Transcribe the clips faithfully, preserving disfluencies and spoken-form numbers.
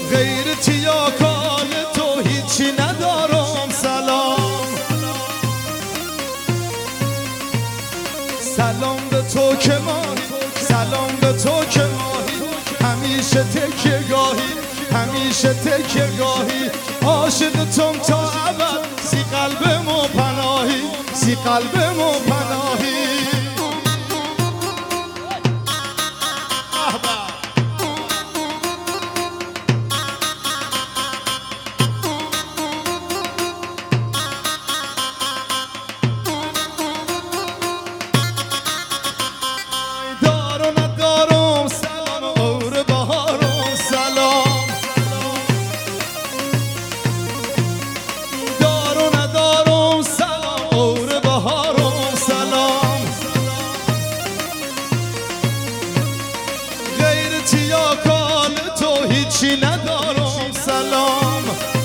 غیر تیاکان تو هیچی ندارم. سلام سلام به تو که ماهی، سلام به تو که ماهی، همیشه تکیه گاهی، همیشه تکیه گاهی. عاشق توم تا ابد، سی قلبمو پناهی، سی قلبمو پناهی. تیاکان تو هیچی ندارم. سلام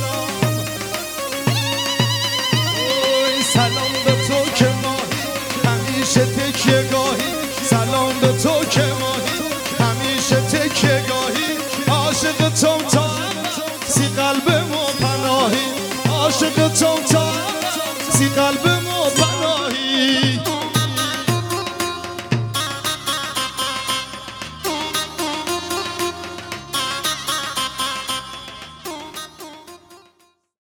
اوی سلام به تو که ماهی، همیشه تکیه گاهی، سلام به تو که ماهی، همیشه تکیه گاهی. عاشق توم تا سی قلبمو پناهی، عاشق توم تا سی قلب